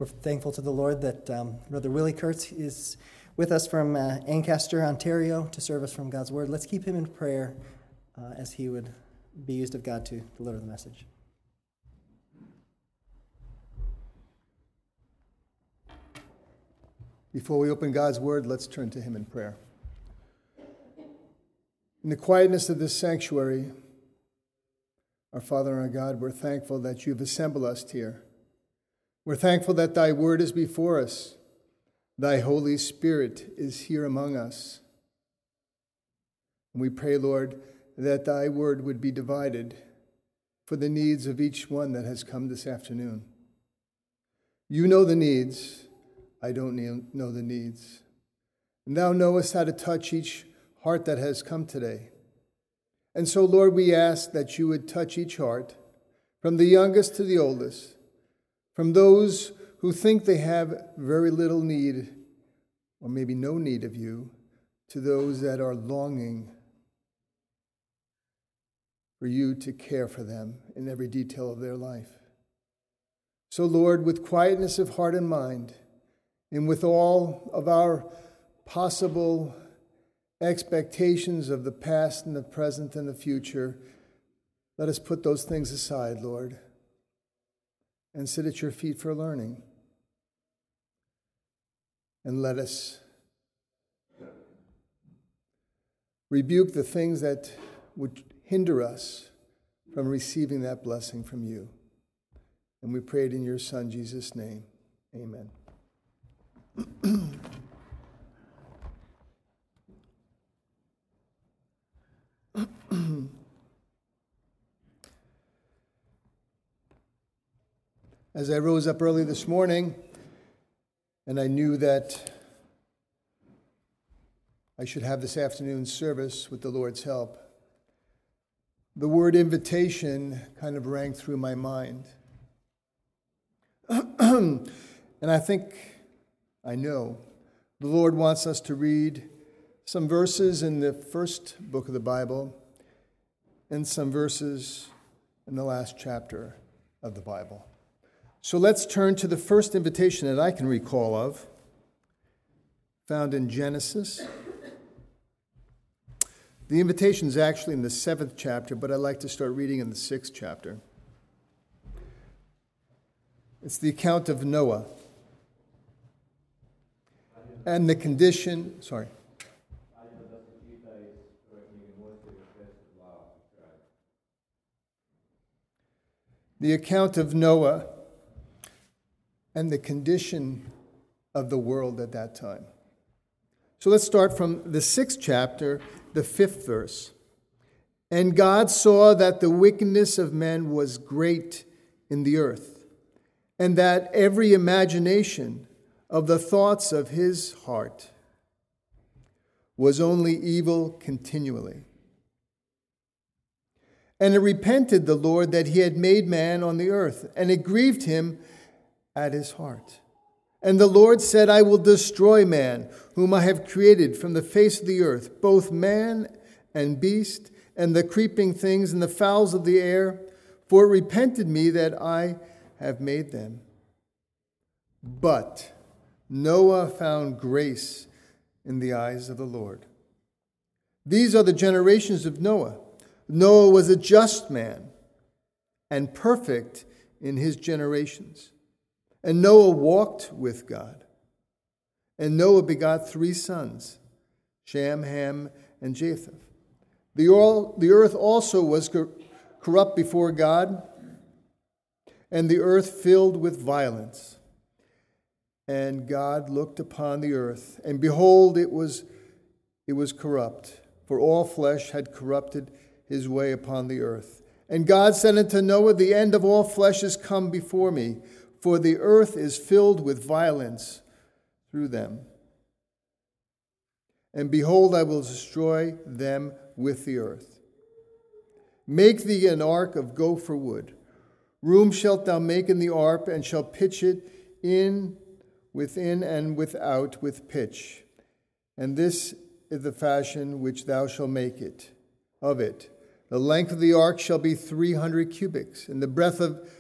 We're thankful to the Lord that Brother Willie Kurtz is with us from Ancaster, Ontario, to serve us from God's Word. Let's keep him in prayer as he would be used of God to deliver the message. Before we open God's Word, let's turn to Him in prayer. In the quietness of this sanctuary, our Father and our God, we're thankful that You've assembled us here. We're thankful that Thy Word is before us. Thy Holy Spirit is here among us. And we pray, Lord, that Thy Word would be divided for the needs of each one that has come this afternoon. You know the needs. I don't know the needs. And Thou knowest how to touch each heart that has come today. And so, Lord, we ask that You would touch each heart, from the youngest to the oldest, from those who think they have very little need, or maybe no need of You, to those that are longing for You to care for them in every detail of their life. So, Lord, with quietness of heart and mind, and with all of our possible expectations of the past and the present and the future, let us put those things aside, Lord, and sit at Your feet for learning. And let us rebuke the things that would hinder us from receiving that blessing from You. And we pray it in Your Son, Jesus' name. Amen. As I rose up early this morning, and I knew that I should have this afternoon's service with the Lord's help, the word invitation kind of rang through my mind. And I know the Lord wants us to read some verses in the first book of the Bible and some verses in the last chapter of the Bible. So let's turn to the first invitation that I can recall of, found in Genesis. The invitation is actually in the 7th chapter, but I'd like to start reading in the 6th chapter. It's the account of Noah. And the condition, the account of Noah and the condition of the world at that time. So let's start from the 6th chapter, the 5th verse. And God saw that the wickedness of men was great in the earth, and that every imagination of the thoughts of his heart was only evil continually. And it repented the Lord that He had made man on the earth, and it grieved Him at His heart. And the Lord said, I will destroy man, whom I have created from the face of the earth, both man and beast, and the creeping things, and the fowls of the air, for it repented me that I have made them. But Noah found grace in the eyes of the Lord. These are the generations of Noah. Noah was a just man and perfect in his generations. And Noah walked with God. And Noah begot 3 sons, Shem, Ham, and Japheth. The earth also was corrupt before God, and the earth filled with violence. And God looked upon the earth, and behold, it was corrupt, for all flesh had corrupted his way upon the earth. And God said unto Noah, the end of all flesh is come before me, for the earth is filled with violence through them. And behold, I will destroy them with the earth. Make thee an ark of gopher wood. Room shalt thou make in the ark, and shall pitch it in within and without with pitch. And this is the fashion which thou shalt make it of it. The length of the ark shall be 300 cubits, and the breadth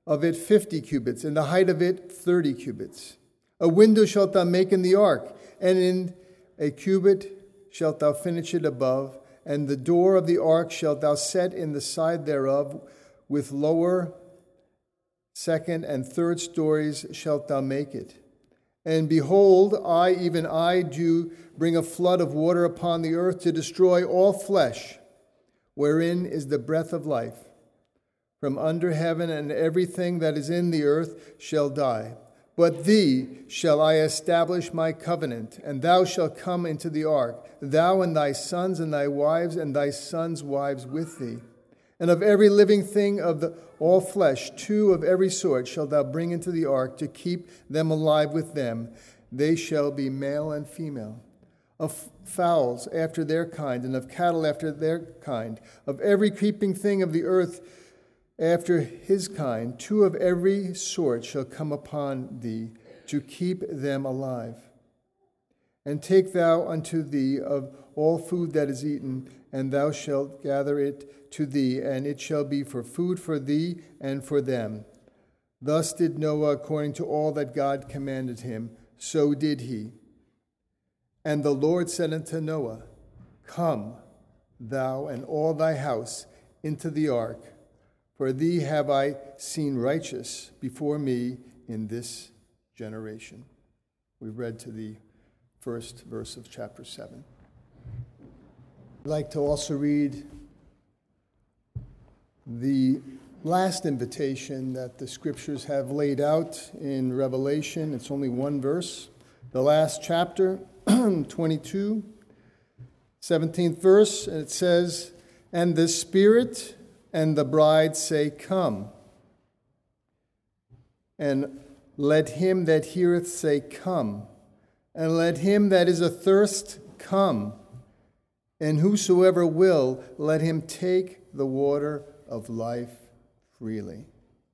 of it 50 cubits, and the height of it 30 cubits. A window shalt thou make in the ark, and in a cubit shalt thou finish it above, and the door of the ark shalt thou set in the side thereof, with lower, second, and third stories shalt thou make it. And behold, I, even I, do bring a flood of water upon the earth to destroy all flesh, wherein is the breath of life. From under heaven, and everything that is in the earth shall die. But thee shall I establish my covenant, and thou shalt come into the ark, thou and thy sons and thy wives and thy sons' wives with thee. And of every living thing of all flesh, 2 of every sort shalt thou bring into the ark to keep them alive with them. They shall be male and female. Of fowls after their kind, and of cattle after their kind, of every creeping thing of the earth after his kind, 2 of every sort shall come upon thee, to keep them alive. And take thou unto thee of all food that is eaten, and thou shalt gather it to thee, and it shall be for food for thee and for them. Thus did Noah according to all that God commanded him, so did he. And the Lord said unto Noah, Come, thou and all thy house, into the ark, for thee have I seen righteous before me in this generation. We read to the first verse of chapter 7. I'd like to also read the last invitation that the scriptures have laid out in Revelation. It's only one verse. The last chapter, 22, 17th verse, and it says, And the Spirit and the bride say, Come. And let him that heareth say, Come. And let him that is athirst come. And whosoever will, let him take the water of life freely.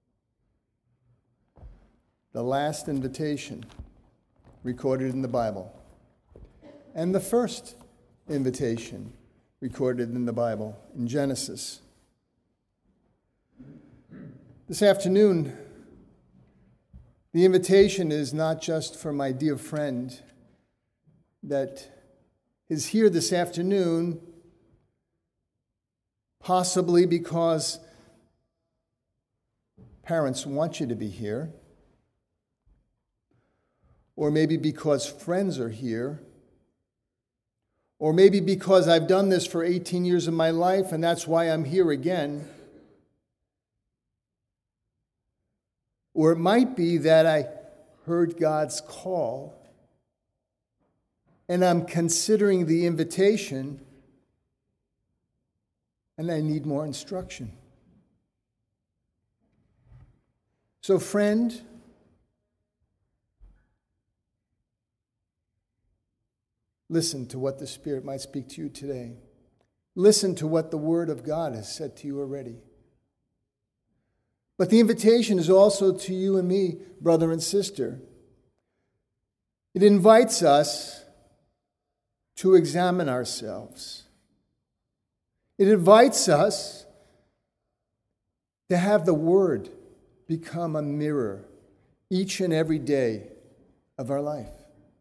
The last invitation recorded in the Bible. And the first invitation recorded in the Bible in Genesis. This afternoon, the invitation is not just for my dear friend that is here this afternoon, possibly because parents want you to be here, or maybe because friends are here, or maybe because I've done this for 18 years of my life and that's why I'm here again. Or it might be that I heard God's call and I'm considering the invitation and I need more instruction. So, friend, listen to what the Spirit might speak to you today. Listen to what the Word of God has said to you already. But the invitation is also to you and me, brother and sister. It invites us to examine ourselves. It invites us to have the Word become a mirror each and every day of our life.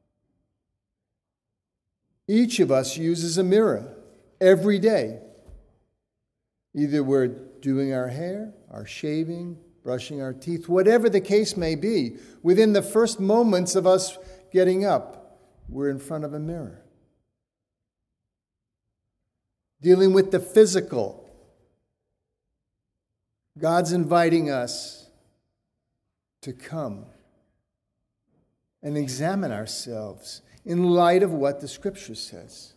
Each of us uses a mirror every day. Either we're doing our hair, our shaving, brushing our teeth, whatever the case may be, within the first moments of us getting up, we're in front of a mirror. Dealing with the physical, God's inviting us to come and examine ourselves in light of what the Scripture says.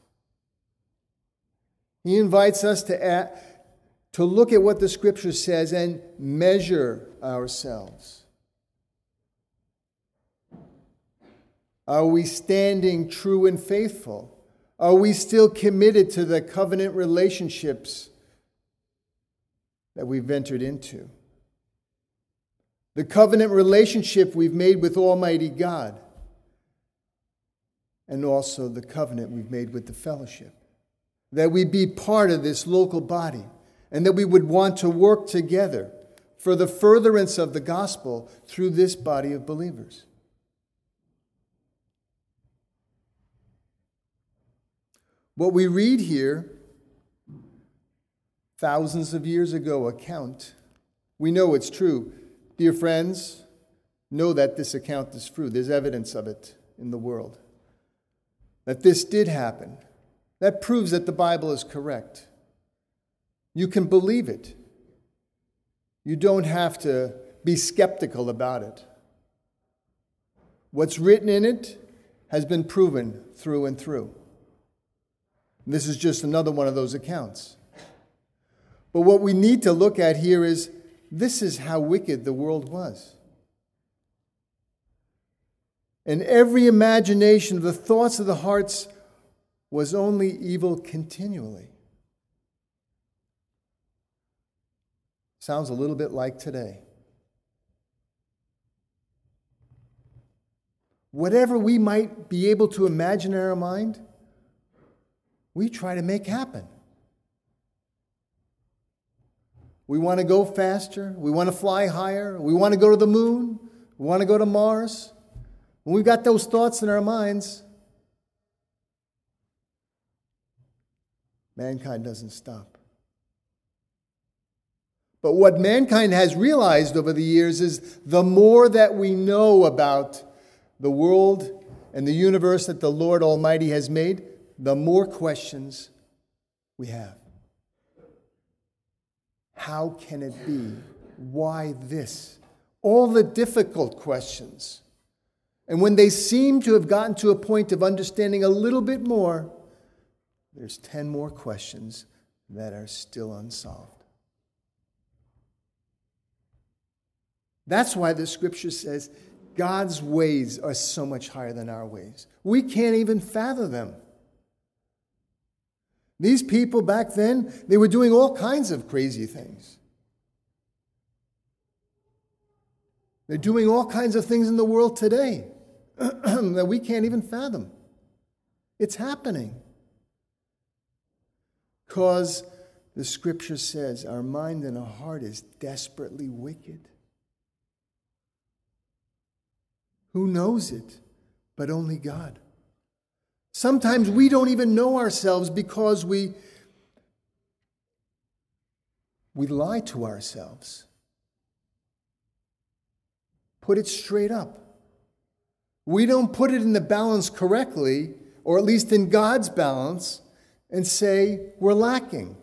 He invites us to look at what the Scripture says and measure ourselves. Are we standing true and faithful? Are we still committed to the covenant relationships that we've entered into? The covenant relationship we've made with Almighty God, and also the covenant we've made with the fellowship. That we be part of this local body, and that we would want to work together for the furtherance of the gospel through this body of believers. What we read here, thousands of years ago account, we know it's true. Dear friends, know that this account is true. There's evidence of it in the world. That this did happen. That proves that the Bible is correct. You can believe it. You don't have to be skeptical about it. What's written in it has been proven through and through. This is just another one of those accounts. But what we need to look at here is, this is how wicked the world was. And every imagination of the thoughts of the hearts was only evil continually. Sounds a little bit like today. Whatever we might be able to imagine in our mind, we try to make happen. We want to go faster. We want to fly higher. We want to go to the moon. We want to go to Mars. When we've got those thoughts in our minds, mankind doesn't stop. But what mankind has realized over the years is the more that we know about the world and the universe that the Lord Almighty has made, the more questions we have. How can it be? Why this? All the difficult questions. And when they seem to have gotten to a point of understanding a little bit more, there's 10 more questions that are still unsolved. That's why the scripture says God's ways are so much higher than our ways. We can't even fathom them. These people back then, they were doing all kinds of crazy things. They're doing all kinds of things in the world today that we can't even fathom. It's happening. Because the scripture says our mind and our heart is desperately wicked. Who knows it but only God? Sometimes we don't even know ourselves because we lie to ourselves. Put it straight up. We don't put it in the balance correctly, or at least in God's balance, and say we're lacking.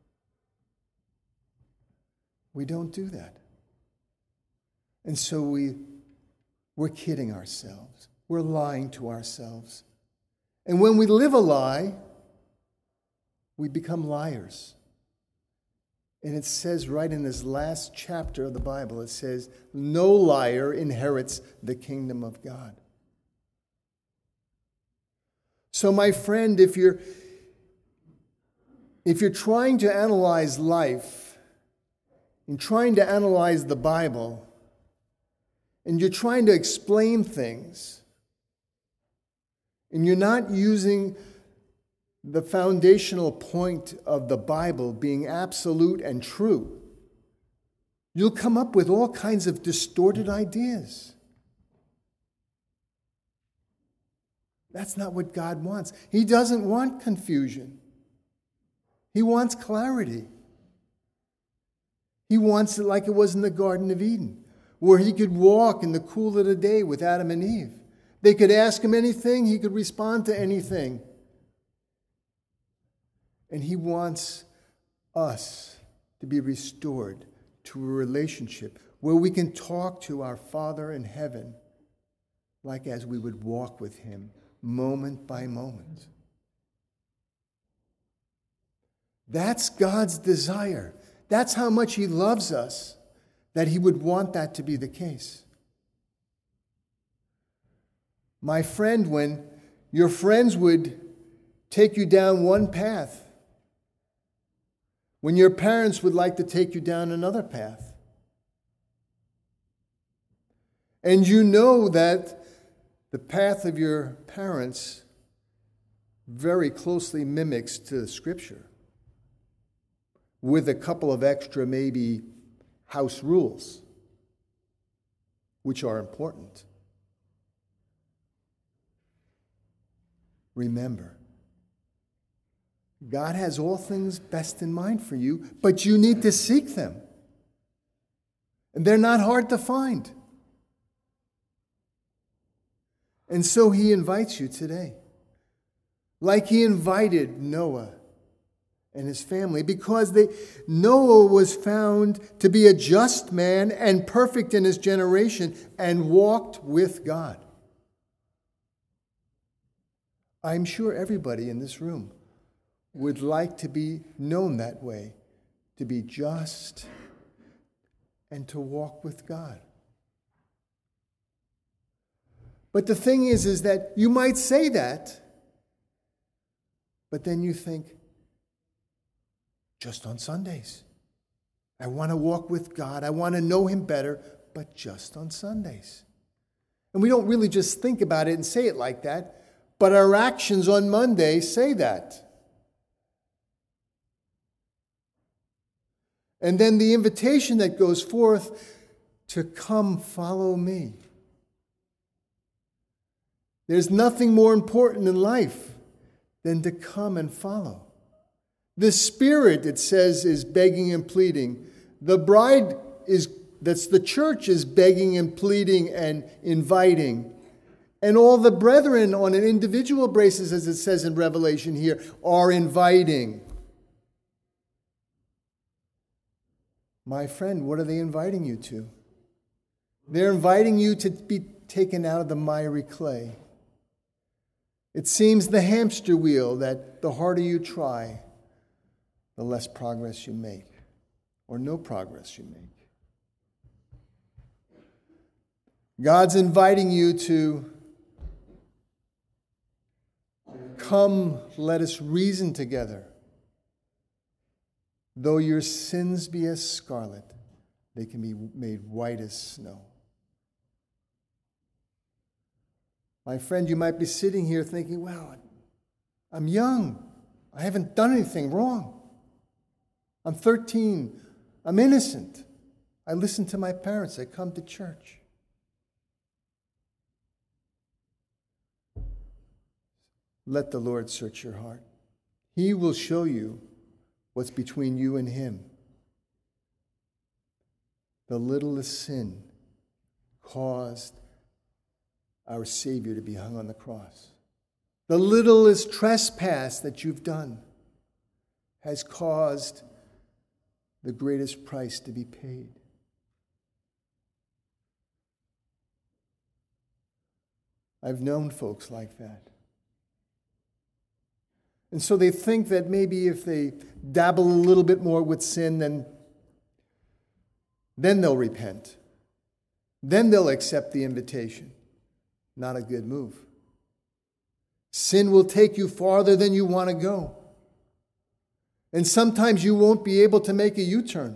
We don't do that. And so we're kidding ourselves. We're lying to ourselves. And when we live a lie, we become liars. And it says right in this last chapter of the Bible, it says, no liar inherits the kingdom of God. So my friend, if you're trying to analyze life and trying to analyze the Bible, and you're trying to explain things, and you're not using the foundational point of the Bible being absolute and true, you'll come up with all kinds of distorted ideas. That's not what God wants. He doesn't want confusion. He wants clarity. He wants it like it was in the Garden of Eden, where he could walk in the cool of the day with Adam and Eve. They could ask him anything, he could respond to anything. And he wants us to be restored to a relationship where we can talk to our Father in heaven like as we would walk with him moment by moment. That's God's desire. That's how much he loves us, that he would want that to be the case. My friend, when your friends would take you down one path, when your parents would like to take you down another path, and you know that the path of your parents very closely mimics to Scripture, with a couple of extra maybe house rules, which are important. Remember, God has all things best in mind for you, but you need to seek them. And they're not hard to find. And so he invites you today, like he invited Noah and his family, because Noah was found to be a just man and perfect in his generation and walked with God. I'm sure everybody in this room would like to be known that way, to be just and to walk with God. But the thing is that you might say that, but then you think, just on Sundays. I want to walk with God. I want to know him better, but just on Sundays. And we don't really just think about it and say it like that, but our actions on Monday say that. And then the invitation that goes forth to come follow me. There's nothing more important in life than to come and follow. The Spirit, it says, is begging and pleading. The bride that's the church, is begging and pleading and inviting. And all the brethren on an individual basis, as it says in Revelation here, are inviting. My friend, what are they inviting you to? They're inviting you to be taken out of the miry clay. It seems the hamster wheel that the harder you try, the less progress you make, or no progress you make. God's inviting you to come, let us reason together. Though your sins be as scarlet, they can be made white as snow. My friend, you might be sitting here thinking, well, I'm young. I haven't done anything wrong. I'm 13. I'm innocent. I listen to my parents. I come to church. Let the Lord search your heart. He will show you what's between you and him. The littlest sin caused our Savior to be hung on the cross. The littlest trespass that you've done has caused the greatest price to be paid. I've known folks like that. And so they think that maybe if they dabble a little bit more with sin, then they'll repent. Then they'll accept the invitation. Not a good move. Sin will take you farther than you want to go. And sometimes you won't be able to make a U-turn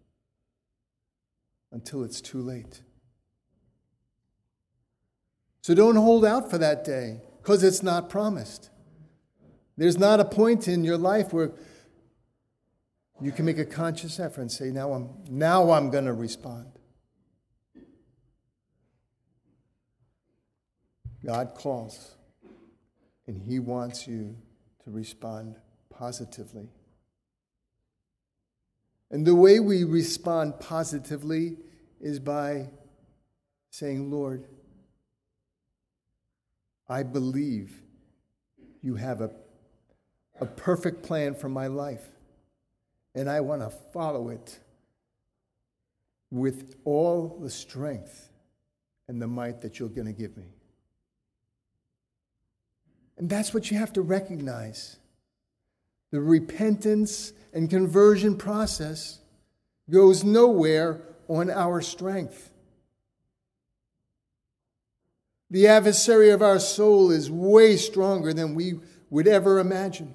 until it's too late. So don't hold out for that day, because it's not promised. There's not a point in your life where you can make a conscious effort and say, now I'm going to respond. God calls, and he wants you to respond positively. And the way we respond positively is by saying, Lord, I believe you have a perfect plan for my life, and I want to follow it with all the strength and the might that you're going to give me. And that's what you have to recognize. The repentance and conversion process goes nowhere on our strength. The adversary of our soul is way stronger than we would ever imagine,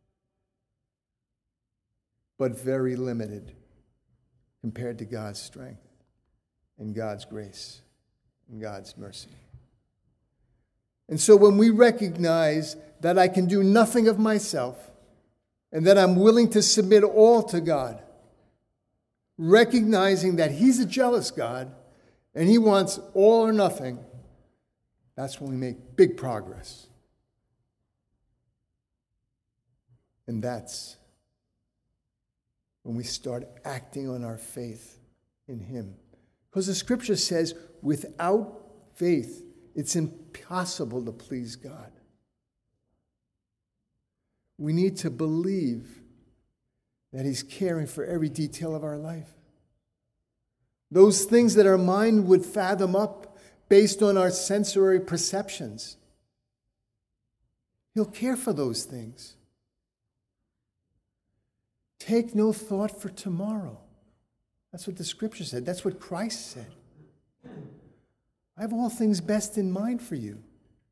but very limited compared to God's strength and God's grace and God's mercy. And so when we recognize that I can do nothing of myself and that I'm willing to submit all to God, recognizing that he's a jealous God and he wants all or nothing, that's when we make big progress. And that's when we start acting on our faith in him. Because the scripture says, without faith, it's impossible to please God. We need to believe that he's caring for every detail of our life. Those things that our mind would fathom up based on our sensory perceptions. He'll care for those things. Take no thought for tomorrow. That's what the scripture said. That's what Christ said. I have all things best in mind for you.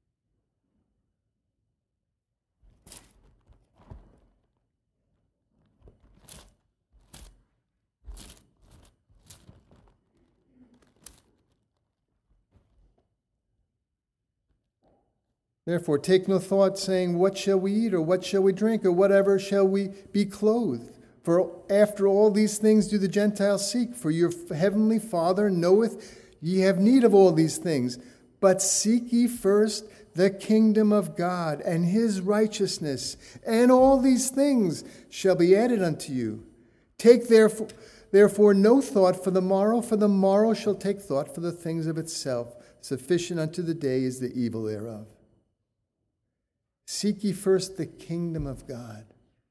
Therefore, take no thought, saying, what shall we eat, or what shall we drink, or whatever shall we be clothed? For after all these things do the Gentiles seek. For your heavenly Father knoweth ye have need of all these things. But seek ye first the kingdom of God and his righteousness, and all these things shall be added unto you. Take therefore no thought for the morrow shall take thought for the things of itself. Sufficient unto the day is the evil thereof. Seek ye first the kingdom of God.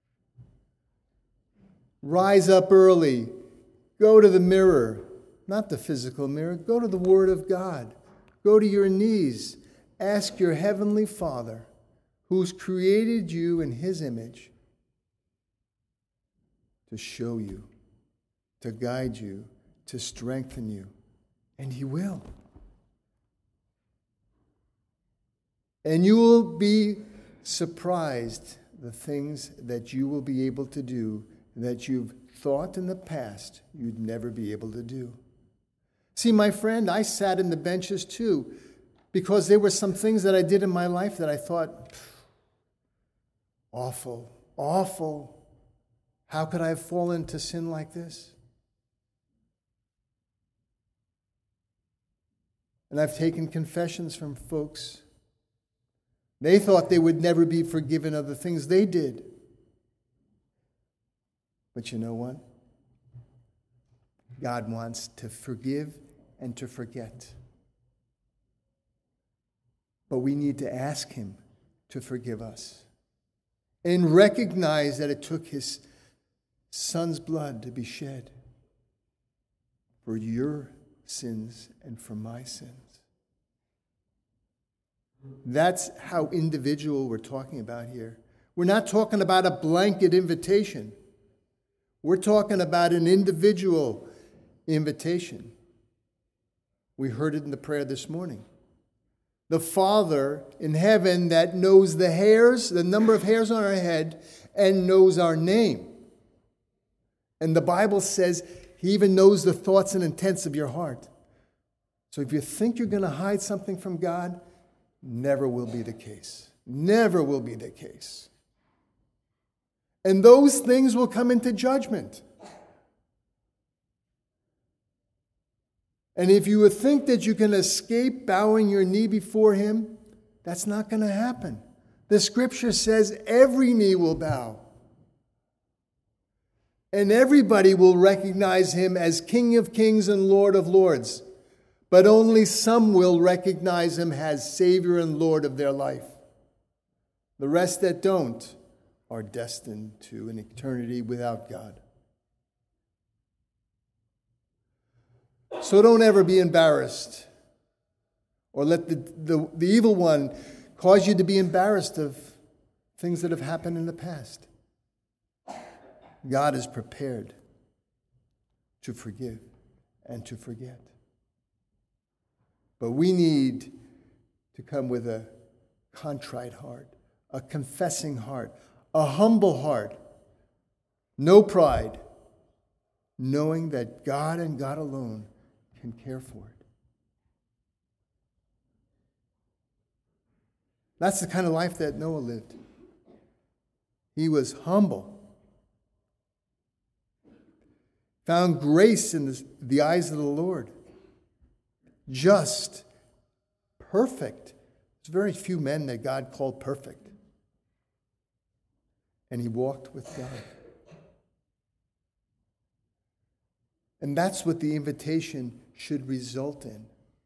Rise up early. Go to the mirror, not the physical mirror. Go to the Word of God. Go to your knees. Ask your heavenly Father, who's created you in his image, to show you, to guide you, to strengthen you. And he will. And you will be surprised the things that you will be able to do that you've thought in the past you'd never be able to do. See, my friend, I sat in the benches too because there were some things that I did in my life that I thought, awful, awful. How could I have fallen into sin like this? And I've taken confessions from folks. They thought they would never be forgiven of the things they did. But you know what? God wants to forgive and to forget. But we need to ask him to forgive us and recognize that it took his son's blood to be shed for your sins and for my sins. That's how individual we're talking about here. We're not talking about a blanket invitation. We're talking about an individual invitation. We heard it in the prayer this morning. The Father in heaven that knows the hairs, the number of hairs on our head, and knows our name. And the Bible says he even knows the thoughts and intents of your heart. So if you think you're going to hide something from God, never will be the case. Never will be the case. And those things will come into judgment. And if you would think that you can escape bowing your knee before him, that's not going to happen. The scripture says every knee will bow. And everybody will recognize him as King of Kings and Lord of Lords. But only some will recognize him as Savior and Lord of their life. The rest that don't are destined to an eternity without God. So don't ever be embarrassed or let the evil one cause you to be embarrassed of things that have happened in the past. God is prepared to forgive and to forget. But we need to come with a contrite heart, a confessing heart, a humble heart, no pride, knowing that God and God alone can care for it. That's the kind of life that Noah lived. He was humble, found grace in the eyes of the Lord. Just, perfect. There's very few men that God called perfect. And he walked with God. And that's what the invitation should result in.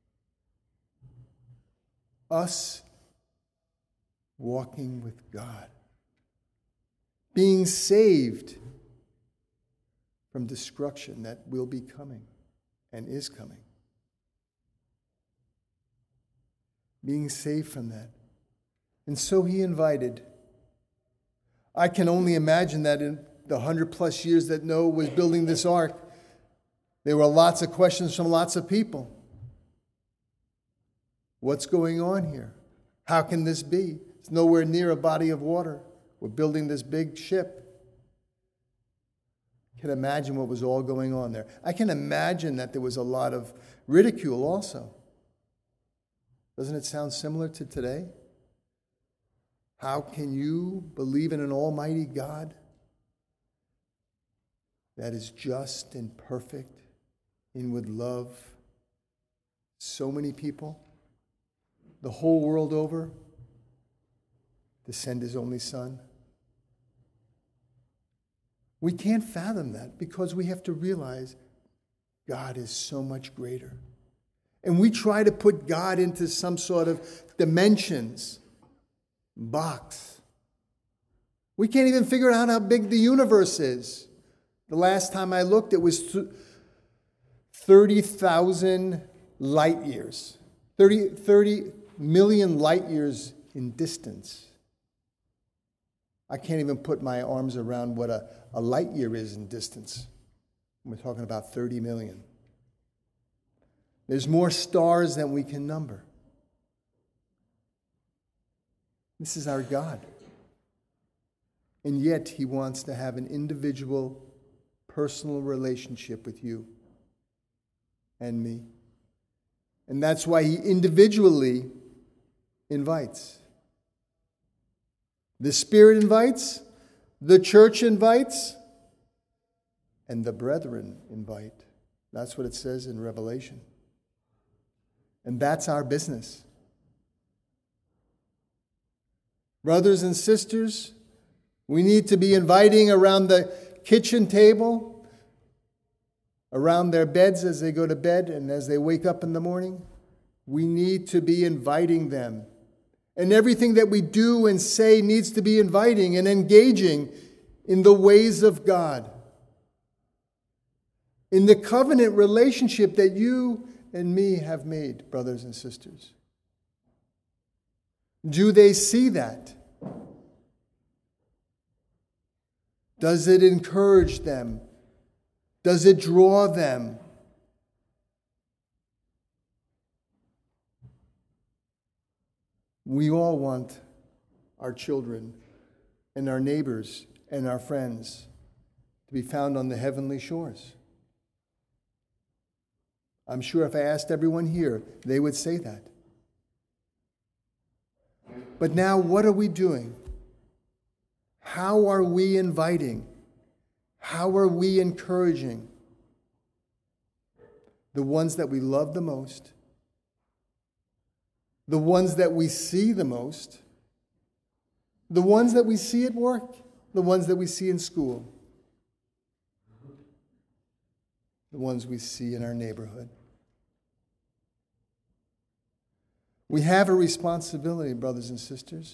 Us walking with God. Being saved from destruction that will be coming and is coming. Being saved from that. And so he invited. I can only imagine that in the 100+ years that Noah was building this ark, there were lots of questions from lots of people. What's going on here? How can this be? It's nowhere near a body of water. We're building this big ship. I can imagine what was all going on there. I can imagine that there was a lot of ridicule also. Doesn't it sound similar to today? How can you believe in an almighty God that is just and perfect and would love so many people, the whole world over, to send his only Son? We can't fathom that because we have to realize God is so much greater. And we try to put God into some sort of dimensions, box. We can't even figure out how big the universe is. The last time I looked, it was 30,000 light years. 30 million light years in distance. I can't even put my arms around what a light year is in distance. We're talking about 30 million. There's more stars than we can number. This is our God. And yet he wants to have an individual, personal relationship with you and me. And that's why he individually invites. The Spirit invites, the church invites, and the brethren invite. That's what it says in Revelation. And that's our business. Brothers and sisters, we need to be inviting around the kitchen table, around their beds as they go to bed and as they wake up in the morning. We need to be inviting them. And everything that we do and say needs to be inviting and engaging in the ways of God. In the covenant relationship that you and me have made, brothers and sisters. Do they see that? Does it encourage them? Does it draw them? We all want our children and our neighbors and our friends to be found on the heavenly shores. I'm sure if I asked everyone here, they would say that. But now, what are we doing? How are we inviting? How are we encouraging the ones that we love the most, the ones that we see the most, the ones that we see at work, the ones that we see in school, the ones we see in our neighborhood? We have a responsibility, brothers and sisters.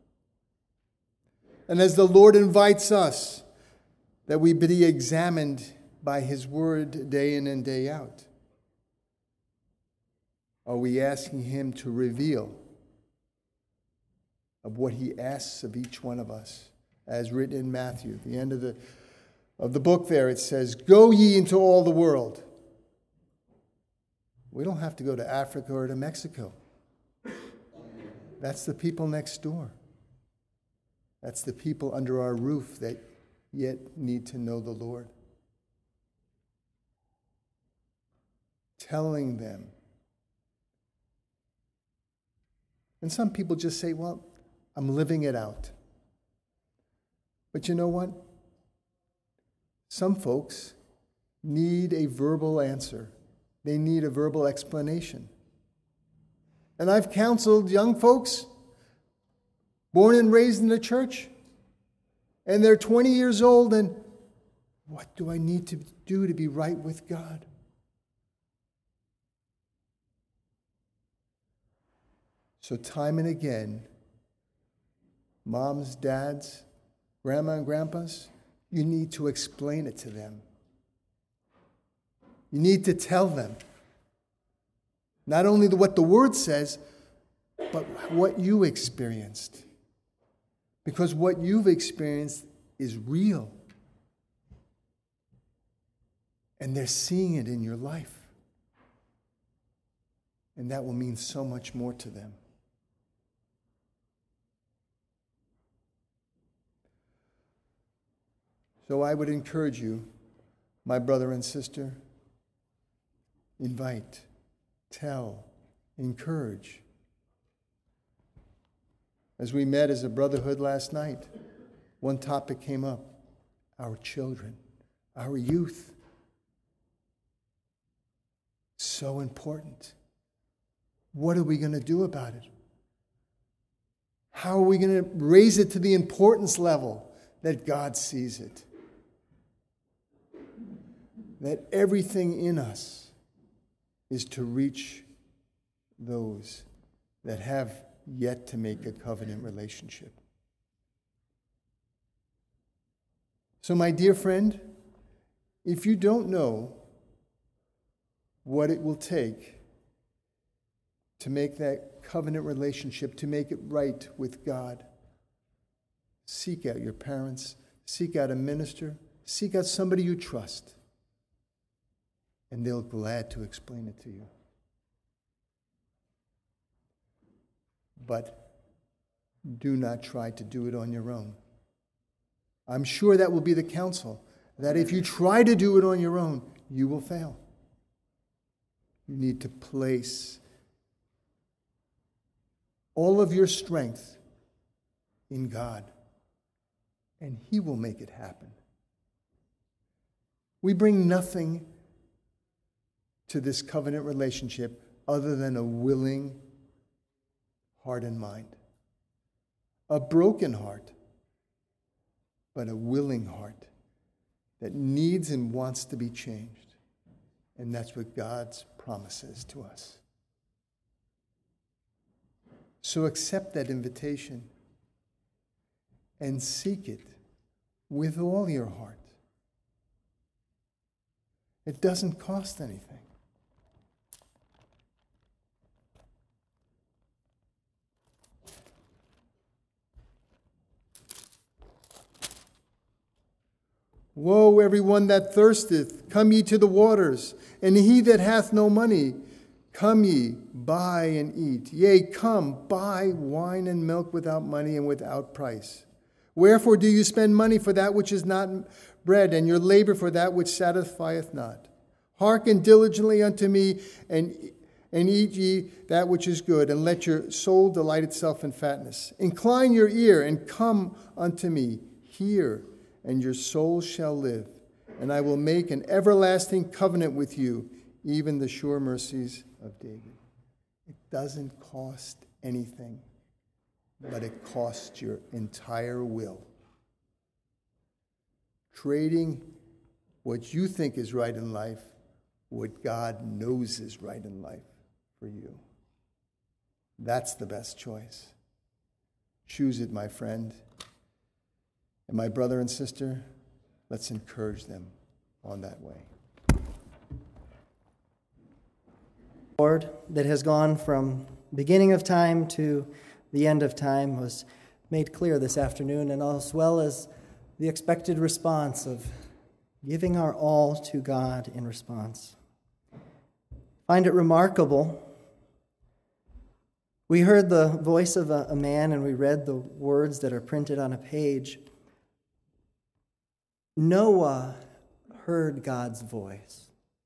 And as the Lord invites us, that we be examined by his word day in and day out, are we asking him to reveal of what he asks of each one of us? As written in Matthew, at the end of the book there, it says, "Go ye into all the world." We don't have to go to Africa or to Mexico. That's the people next door. That's the people under our roof that yet need to know the Lord. Telling them. And some people just say, well, I'm living it out. But you know what? Some folks need a verbal answer. They need a verbal explanation. And I've counseled young folks born and raised in the church, and they're 20 years old, and what do I need to do to be right with God? So time and again, moms, dads, grandma and grandpas, you need to explain it to them. You need to tell them not only what the Word says, but what you experienced. Because what you've experienced is real. And they're seeing it in your life. And that will mean so much more to them. So I would encourage you, my brother and sister, invite, tell, encourage. As we met as a brotherhood last night, one topic came up: our children, our youth. So important. What are we going to do about it? How are we going to raise it to the importance level that God sees it? That everything in us is to reach those that have yet to make a covenant relationship. So, my dear friend, if you don't know what it will take to make that covenant relationship, to make it right with God, seek out your parents, seek out a minister, seek out somebody you trust, and they'll be glad to explain it to you. But do not try to do it on your own. I'm sure that will be the counsel, that if you try to do it on your own, you will fail. You need to place all of your strength in God, and He will make it happen. We bring nothing to this covenant relationship other than a willing heart and mind. A broken heart, but a willing heart that needs and wants to be changed. And that's what God's promise is to us. So accept that invitation and seek it with all your heart. It doesn't cost anything. Woe, everyone that thirsteth, come ye to the waters, and he that hath no money, come ye, buy and eat. Yea, come, buy wine and milk without money and without price. Wherefore do you spend money for that which is not bread, and your labor for that which satisfieth not? Hearken diligently unto me, and eat ye that which is good, and let your soul delight itself in fatness. Incline your ear, and come unto me. Hear, and your soul shall live, and I will make an everlasting covenant with you, even the sure mercies of David. It doesn't cost anything, but it costs your entire will. Trading what you think is right in life, what God knows is right in life for you. That's the best choice. Choose it, my friend. And my brother and sister, let's encourage them on that way. Lord, that has gone from beginning of time to the end of time was made clear this afternoon, and as well as the expected response of giving our all to God in response. Find it remarkable. We heard the voice of a man, and we read the words that are printed on a page. Noah heard God's voice.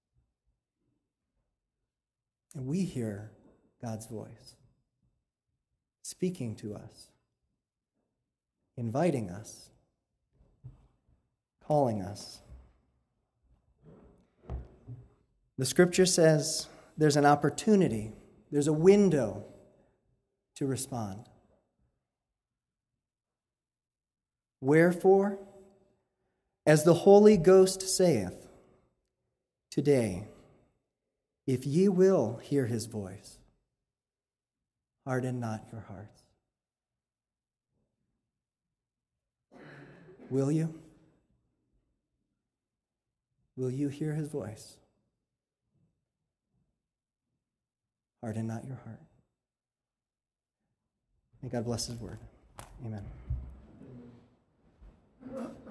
And we hear God's voice speaking to us, inviting us, calling us. The scripture says there's an opportunity, there's a window to respond. Wherefore, as the Holy Ghost saith, today, if ye will hear his voice, harden not your hearts. Will you? Will you hear his voice? Harden not your heart. May God bless his word. Amen.